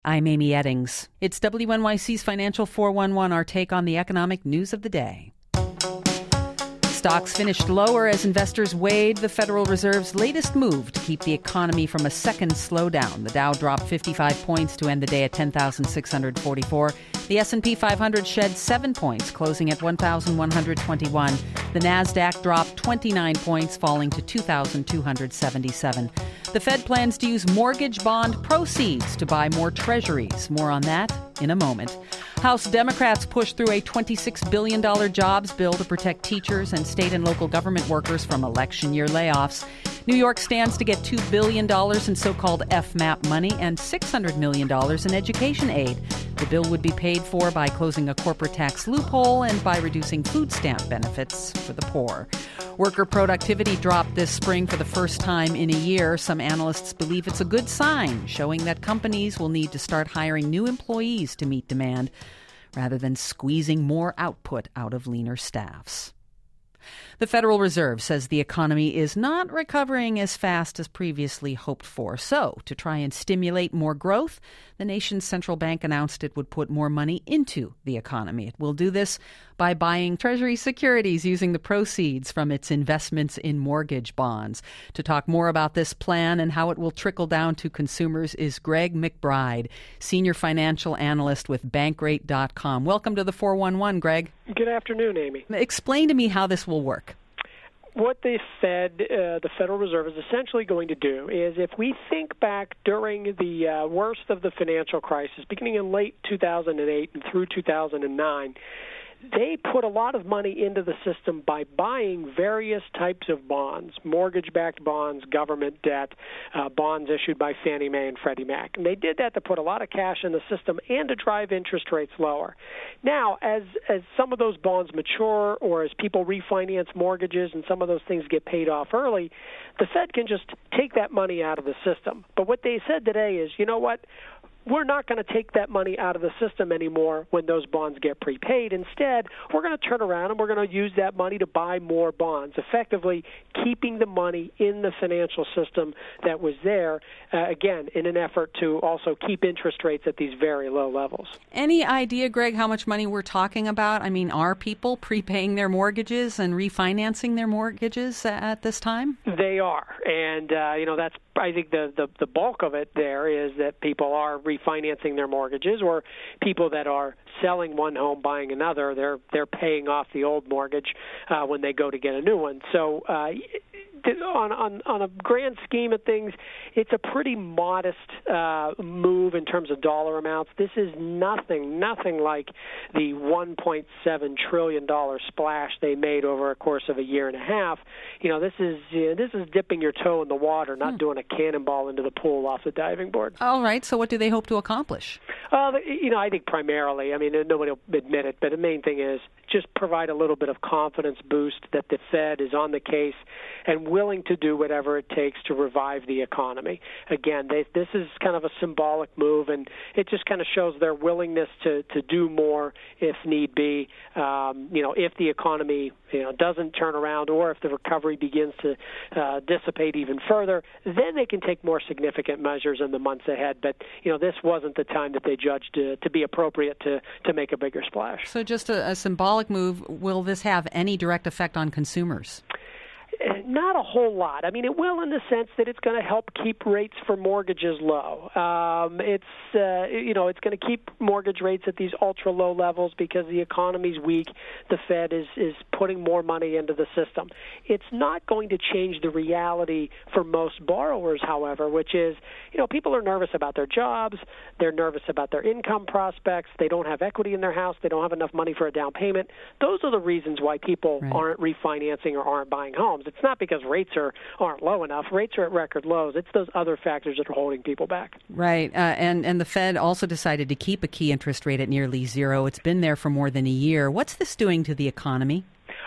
I'm Amy Eddings. It's WNYC's Financial 411, our take on the economic news of the day. Stocks finished lower as investors weighed the Federal Reserve's latest move to keep the economy from a second slowdown. The Dow dropped 55 points to end the day at 10,644. The S&P 500 shed 7 points, closing at 1,121. The Nasdaq dropped 29 points, falling to 2,277. The Fed plans to use mortgage bond proceeds to buy more treasuries. More on that in a moment. House Democrats pushed through a $26 billion jobs bill to protect teachers and state and local government workers from election year layoffs. New York stands to get $2 billion in so-called FMAP money and $600 million in education aid. The bill would be paid for by closing a corporate tax loophole and by reducing food stamp benefits for the poor. Worker productivity dropped this spring for the first time in a year. Some analysts believe it's a good sign, showing that companies will need to start hiring new employees to meet demand, rather than squeezing more output out of leaner staffs. The Federal Reserve says the economy is not recovering as fast as previously hoped for. So, to try and stimulate more growth, the nation's central bank announced it would put more money into the economy. It will do this by buying Treasury securities using the proceeds from its investments in mortgage bonds. To talk more about this plan and how it will trickle down to consumers is Greg McBride, Senior Financial Analyst with Bankrate.com. Welcome to the 411, Greg. Good afternoon, Amy. Explain to me how this will work. What the Federal Reserve, is essentially going to do is, if we think back during the worst of the financial crisis, beginning in late 2008 and through 2009, they put a lot of money into the system by buying various types of bonds, mortgage-backed bonds, government debt, bonds issued by Fannie Mae and Freddie Mac. And they did that to put a lot of cash in the system and to drive interest rates lower. Now, as some of those bonds mature or as people refinance mortgages and some of those things get paid off early, the Fed can just take that money out of the system. But what they said today is, you know what? We're not going to take that money out of the system anymore when those bonds get prepaid. Instead, we're going to turn around and we're going to use that money to buy more bonds, effectively keeping the money in the financial system that was there, again, in an effort to also keep interest rates at these very low levels. Any idea, Greg, how much money we're talking about? I mean, are people prepaying their mortgages and refinancing their mortgages at this time? They are. And, that's, I think, the bulk of it there is that people are refinancing their mortgages, or people that are selling one home, buying another. They're paying off the old mortgage when they go to get a new one. So on a grand scheme of things, it's a pretty modest move in terms of dollar amounts. This is nothing like the $1.7 trillion splash they made over a course of a year and a half. This is dipping your toe in the water, not doing a cannonball into the pool off the diving board. All right. So what do they hope to accomplish? I think primarily, nobody will admit it, but the main thing is just provide a little bit of confidence boost that the Fed is on the case and willing to do whatever it takes to revive the economy. Again, this is kind of a symbolic move, and it just kind of shows their willingness to do more if need be. If the economy doesn't turn around, or if the recovery begins to dissipate even further, then they can take more significant measures in the months ahead. But this wasn't the time that they judged to be appropriate to make a bigger splash. So just a symbolic move. Will this have any direct effect on consumers? Not a whole lot. It will in the sense that it's going to help keep rates for mortgages low. It's going to keep mortgage rates at these ultra low levels because the economy's weak. The Fed is putting more money into the system. It's not going to change the reality for most borrowers, however, which is, people are nervous about their jobs. They're nervous about their income prospects. They don't have equity in their house. They don't have enough money for a down payment. Those are the reasons why people aren't refinancing or aren't buying homes. It's not because rates aren't low enough. Rates are at record lows. It's those other factors that are holding people back. Right. And the Fed also decided to keep a key interest rate at nearly zero. It's been there for more than a year. What's this doing to the economy?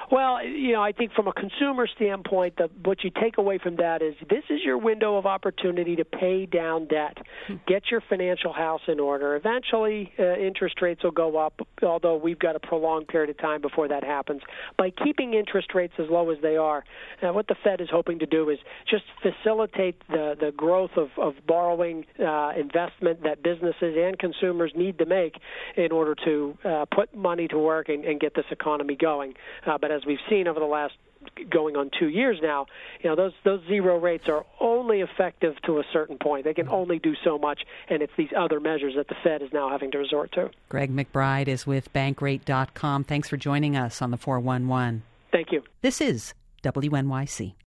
Well, I think from a consumer standpoint, what you take away from that is this is your window of opportunity to pay down debt, get your financial house in order. Eventually, interest rates will go up, although we've got a prolonged period of time before that happens. By keeping interest rates as low as they are, what the Fed is hoping to do is just facilitate the growth of borrowing, investment that businesses and consumers need to make in order to put money to work and get this economy going. But as we've seen over the last going on 2 years now, those zero rates are only effective to a certain point. They can only do so much, and it's these other measures that the Fed is now having to resort to. Greg McBride is with Bankrate.com. Thanks for joining us on the 411. Thank you. This is WNYC.